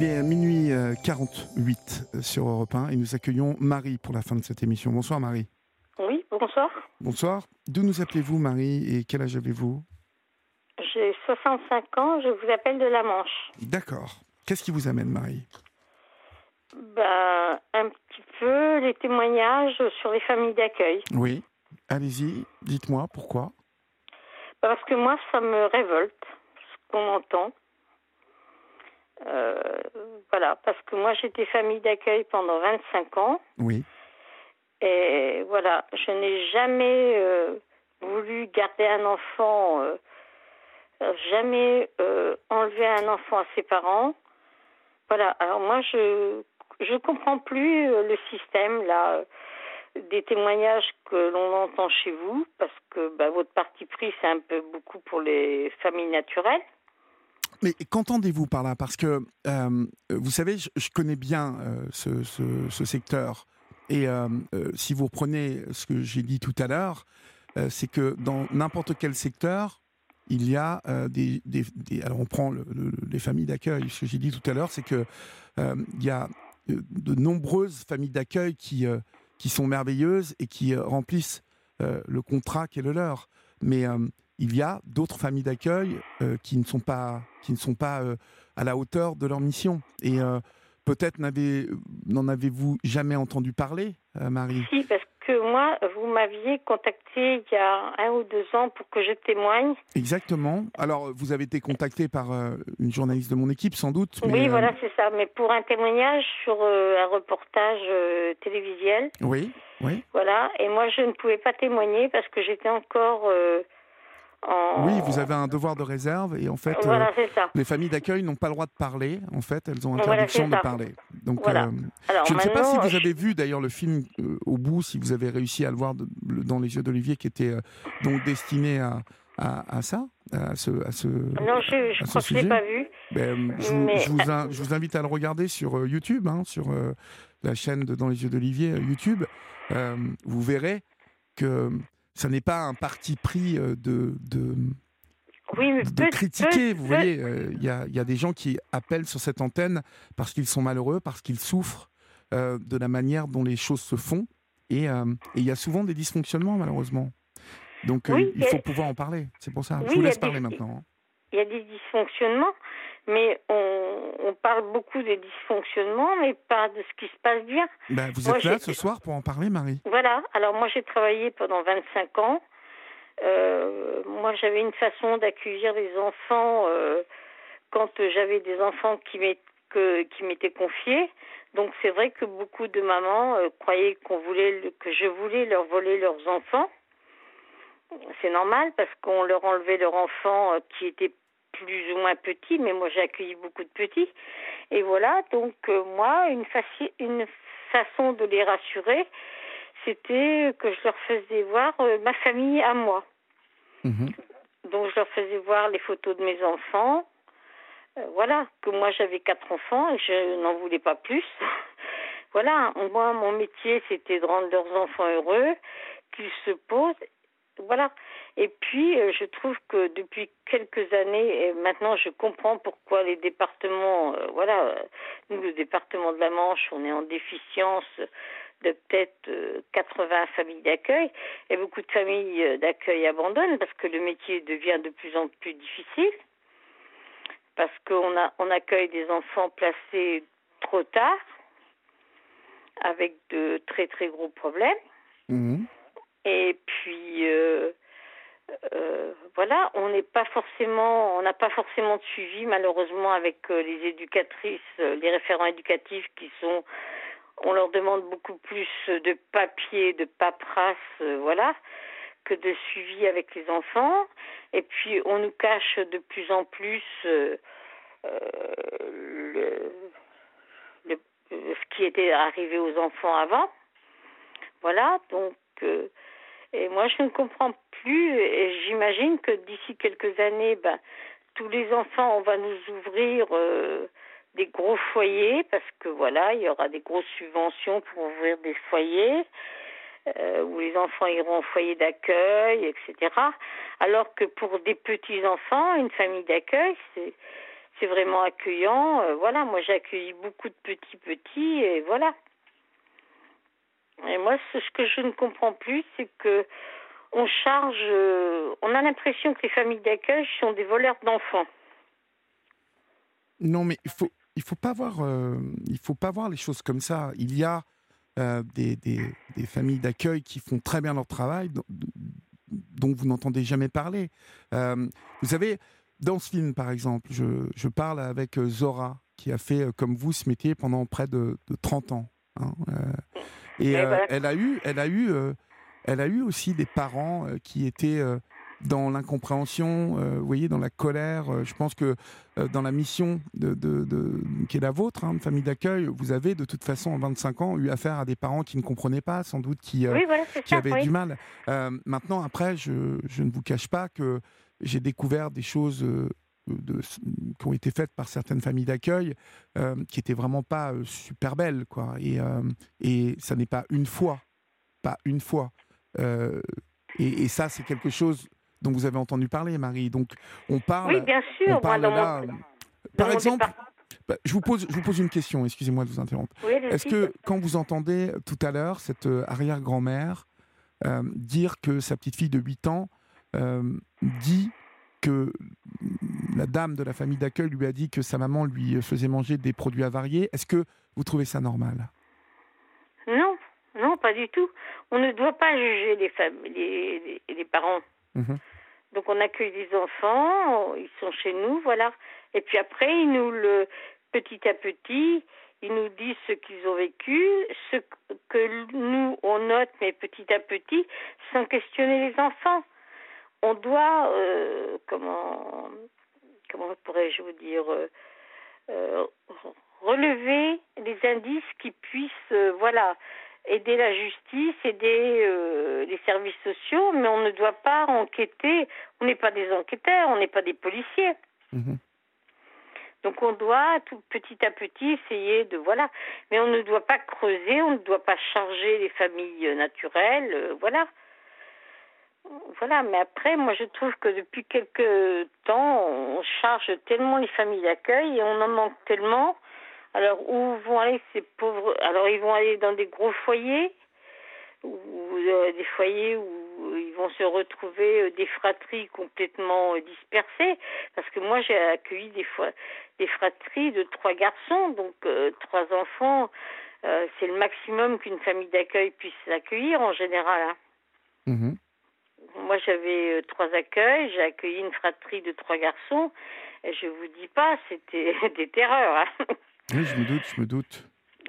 Il est à minuit 48 sur Europe 1 et nous accueillons Marie pour la fin de cette émission. Bonsoir Marie. Oui, bonsoir. Bonsoir. D'où nous appelez-vous Marie et quel âge avez-vous? J'ai 65 ans, je vous appelle de la Manche. D'accord. Qu'est-ce qui vous amène Marie? Un petit peu les témoignages sur les familles d'accueil. Oui. Allez-y, dites-moi pourquoi. Parce que moi, ça me révolte, ce qu'on entend. Voilà, parce que moi, j'étais famille d'accueil pendant 25 ans. Oui. Et voilà, je n'ai jamais voulu garder un enfant, jamais enlever un enfant à ses parents. Voilà, alors moi, je comprends plus le système, là, des témoignages que l'on entend chez vous, parce que votre parti pris, c'est un peu beaucoup pour les familles naturelles. Mais qu'entendez-vous par là? Parce que, vous savez, je connais bien ce secteur. Et si vous reprenez ce que j'ai dit tout à l'heure, c'est que dans n'importe quel secteur, il y a alors on prend les familles d'accueil. Ce que j'ai dit tout à l'heure, c'est que il y a de nombreuses familles d'accueil qui sont merveilleuses et qui remplissent le contrat qui est le leur. Mais il y a d'autres familles d'accueil qui ne sont pas à la hauteur de leur mission. Et peut-être n'en avez-vous jamais entendu parler, Marie? Si, parce que moi, vous m'aviez contacté il y a 1 ou 2 ans pour que je témoigne. Exactement. Alors, vous avez été contacté par une journaliste de mon équipe, sans doute. Mais, oui, voilà, c'est ça. Mais pour un témoignage sur un reportage télévisuel. Oui, oui. Voilà. Et moi, je ne pouvais pas témoigner parce que j'étais encore Oui, vous avez un devoir de réserve et en fait, voilà, c'est ça. les familles d'accueil n'ont pas le droit de parler. En fait, elles ont interdiction de parler. Donc, voilà. Alors, je ne sais pas si vous avez vu d'ailleurs le film au bout, si vous avez réussi à le voir dans les yeux d'Olivier, qui était donc destiné à ça, à ce non, je crois que je l'ai pas vu. Je vous invite à le regarder sur YouTube, sur la chaîne de Dans les yeux d'Olivier YouTube. Vous verrez que ça n'est pas un parti pris de critiquer. Vous voyez, il y a des gens qui appellent sur cette antenne parce qu'ils sont malheureux, parce qu'ils souffrent de la manière dont les choses se font. Et il y a souvent des dysfonctionnements, malheureusement. Donc, il faut pouvoir en parler. C'est pour ça. Je vous laisse parler maintenant. Il y a des dysfonctionnements, mais on parle beaucoup des dysfonctionnements, mais pas de ce qui se passe bien. Vous êtes là ce soir pour en parler, Marie? Voilà. Alors, moi, j'ai travaillé pendant 25 ans. Moi, j'avais une façon d'accueillir les enfants quand j'avais des enfants qui m'étaient confiés. Donc, c'est vrai que beaucoup de mamans croyaient que je voulais leur voler leurs enfants. C'est normal parce qu'on leur enlevait leur enfant qui était plus ou moins petit, mais moi j'ai accueilli beaucoup de petits. Et voilà, donc moi, une façon de les rassurer, c'était que je leur faisais voir ma famille à moi. Mmh. Donc je leur faisais voir les photos de mes enfants. Voilà, que moi j'avais 4 enfants et je n'en voulais pas plus. Voilà, moi mon métier c'était de rendre leurs enfants heureux, qu'ils se posent. Voilà. Et puis, je trouve que depuis quelques années, et maintenant je comprends pourquoi les départements, nous, le département de la Manche, on est en déficience de peut-être 80 familles d'accueil. Et beaucoup de familles d'accueil abandonnent parce que le métier devient de plus en plus difficile. Parce qu'on accueille des enfants placés trop tard, avec de très très gros problèmes. Mmh. Et puis, voilà, on n'a pas forcément de suivi, malheureusement, avec les éducatrices, les référents éducatifs on leur demande beaucoup plus de papier, de paperasse, que de suivi avec les enfants. Et puis, on nous cache de plus en plus ce qui était arrivé aux enfants avant. Voilà, donc... et moi, je ne comprends plus, et j'imagine que d'ici quelques années, tous les enfants, on va nous ouvrir des gros foyers, parce que il y aura des grosses subventions pour ouvrir des foyers, où les enfants iront au foyer d'accueil, etc. Alors que pour des petits-enfants, une famille d'accueil, c'est vraiment accueillant. Voilà, moi j'ai accueilli beaucoup de petits et voilà. Et moi, ce que je ne comprends plus, c'est que on charge, on a l'impression que les familles d'accueil sont des voleurs d'enfants. Non, mais il faut pas voir, il faut pas voir les choses comme ça. Il y a des familles d'accueil qui font très bien leur travail, dont vous n'entendez jamais parler. Vous savez, dans ce film, par exemple, je parle avec Zora, qui a fait, comme vous, ce métier pendant près de 30 ans. Hein, et Voilà. elle a eu aussi des parents qui étaient dans l'incompréhension, vous voyez, dans la colère. Je pense que dans la mission qui est la vôtre, hein, de famille d'accueil, vous avez de toute façon en 25 ans eu affaire à des parents qui ne comprenaient pas, sans doute, qui Voilà, c'est ça, avaient oui. du mal. Maintenant, après, je ne vous cache pas que j'ai découvert des choses qui ont été faites par certaines familles d'accueil qui étaient vraiment pas super belles, quoi. Et ça n'est pas une fois. Euh, et ça, c'est quelque chose dont vous avez entendu parler, Marie. Donc, Oui, bien on sûr. Moi, parle là. Par mon exemple, départ. je vous pose une question. Excusez-moi de vous interrompre. Oui, Est-ce que quand vous entendez tout à l'heure cette arrière-grand-mère dire que sa petite fille de 8 ans dit que la dame de la famille d'accueil lui a dit que sa maman lui faisait manger des produits avariés, est-ce que vous trouvez ça normal? Non, non, pas du tout. On ne doit pas juger les parents. Mhm. Donc on accueille des enfants, ils sont chez nous, voilà. Et puis après, petit à petit, ils nous disent ce qu'ils ont vécu, ce que nous on note, mais petit à petit, sans questionner les enfants. On doit, comment pourrais-je vous dire, euh, relever les indices qui puissent, voilà, aider la justice, aider les services sociaux, mais on ne doit pas enquêter. On n'est pas des enquêteurs, on n'est pas des policiers. Mhm. Donc on doit tout petit à petit essayer de, voilà, mais on ne doit pas creuser, on ne doit pas charger les familles naturelles, voilà. Voilà, mais après, moi je trouve que depuis quelques temps, on charge tellement les familles d'accueil et on en manque tellement. Alors, où vont aller ces pauvres? Alors, ils vont aller dans des gros foyers, ou des foyers où ils vont se retrouver des fratries complètement dispersées. Parce que moi, j'ai accueilli des fratries de 3 garçons, donc 3 enfants. C'est le maximum qu'une famille d'accueil puisse accueillir en général. Hein. Mhm. Moi, j'avais 3 accueils, j'ai accueilli une fratrie de 3 garçons, et je vous dis pas, c'était des terreurs. Hein. Oui, je me doute.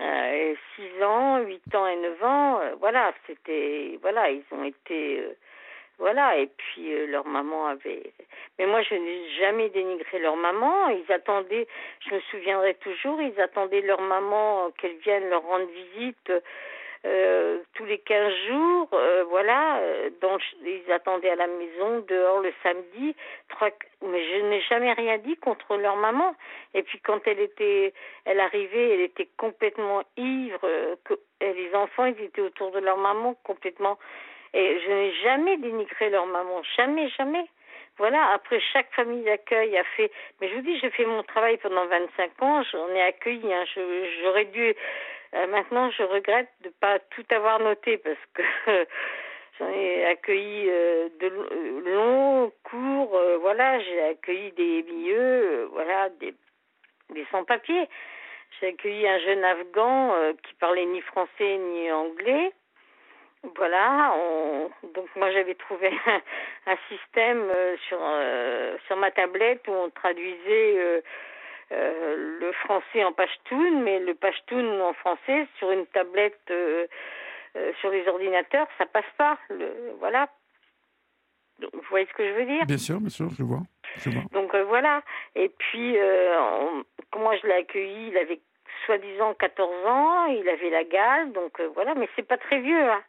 6 ans, 8 ans et 9 ans, voilà, c'était, voilà, ils ont été, voilà, et puis leur maman avait... Mais moi, je n'ai jamais dénigré leur maman, ils attendaient, je me souviendrai toujours, ils attendaient leur maman qu'elle vienne leur rendre visite tous les 15 jours, voilà, donc ils attendaient à la maison, dehors le samedi, mais je n'ai jamais rien dit contre leur maman. Et puis quand elle arrivait, elle était complètement ivre, et les enfants, ils étaient autour de leur maman complètement, et je n'ai jamais dénigré leur maman, jamais, jamais. Voilà, après chaque famille d'accueil a fait, mais je vous dis, j'ai fait mon travail pendant 25 ans, j'en ai accueilli, hein, j'aurais dû, maintenant je regrette de ne pas tout avoir noté parce que j'en ai accueilli de longs, courts, voilà, j'ai accueilli des milieux, voilà, des sans-papiers. J'ai accueilli un jeune Afghan qui parlait ni français ni anglais. Voilà, donc moi j'avais trouvé un système sur ma tablette où on traduisait le français en pachtoun, mais le pachtoun en français sur une tablette sur les ordinateurs, ça passe pas. Voilà. Donc, vous voyez ce que je veux dire? Bien sûr, je vois. Donc voilà. Et puis, moi je l'ai accueilli, il avait soi-disant 14 ans, il avait la gale, donc voilà, mais c'est pas très vieux. Hein.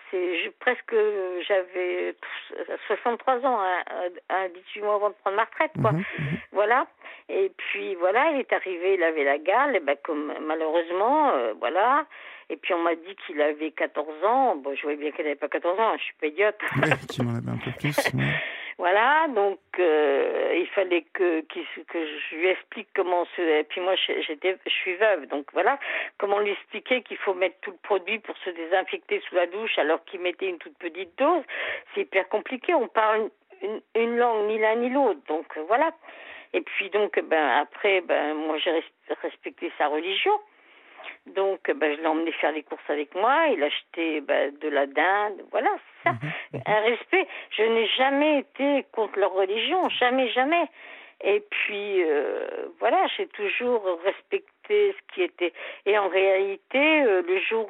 J'avais 63 ans, hein, 18 mois avant de prendre ma retraite, quoi. Voilà. Et puis voilà, il est arrivé, il avait la gale, et ben comme malheureusement, voilà. Et puis on m'a dit qu'il avait 14 ans. Bon, je voyais bien qu'il n'avait pas 14 ans, je suis pas idiote. Oui, qu'il en avait un peu plus. Ouais. Voilà, donc il fallait que je lui explique comment et puis moi je suis veuve, donc voilà, comment lui expliquer qu'il faut mettre tout le produit pour se désinfecter sous la douche alors qu'il mettait une toute petite dose. C'est hyper compliqué, on parle une langue, ni l'un ni l'autre, donc voilà. Et puis donc après moi j'ai respecté sa religion. Donc, je l'ai emmené faire les courses avec moi. Il a acheté de la dinde. Voilà, c'est ça. Un respect. Je n'ai jamais été contre leur religion. Jamais, jamais. Et puis, voilà, j'ai toujours respecté ce qui était. Et en réalité, le jour...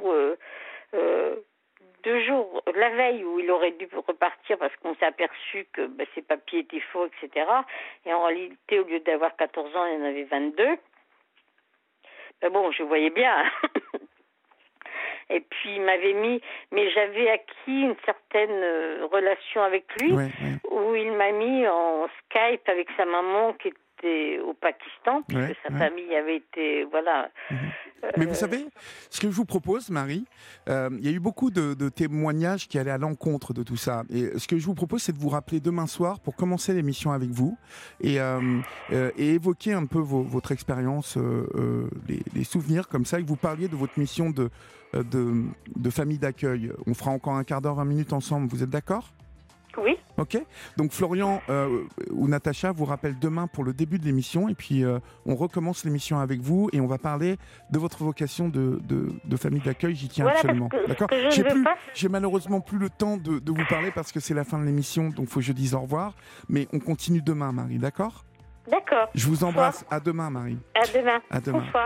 2 jours, la veille où il aurait dû repartir parce qu'on s'est aperçu que ses papiers étaient faux, etc. Et en réalité, au lieu d'avoir 14 ans, il en avait 22. Ben bon, je voyais bien. Et puis, il m'avait mis... Mais j'avais acquis une certaine relation avec lui, où il m'a mis en Skype avec sa maman qui était au Pakistan, puisque sa famille avait été... Voilà. Mais vous savez, ce que je vous propose, Marie, il y a eu beaucoup de témoignages qui allaient à l'encontre de tout ça. Et ce que je vous propose, c'est de vous rappeler demain soir pour commencer l'émission avec vous et évoquer un peu votre expérience, les souvenirs comme ça, et que vous parliez de votre mission de famille d'accueil. On fera encore un quart d'heure, 20 minutes ensemble. Vous êtes d'accord ? Oui. Ok. Donc Florian ou Natacha vous rappelle demain pour le début de l'émission et puis on recommence l'émission avec vous et on va parler de votre vocation de famille d'accueil. J'y tiens absolument. D'accord. J'ai malheureusement plus le temps de vous parler parce que c'est la fin de l'émission, donc il faut que je dise au revoir. Mais on continue demain, Marie. D'accord. D'accord. Je vous embrasse. À demain, Marie. À demain. À demain. Bonsoir.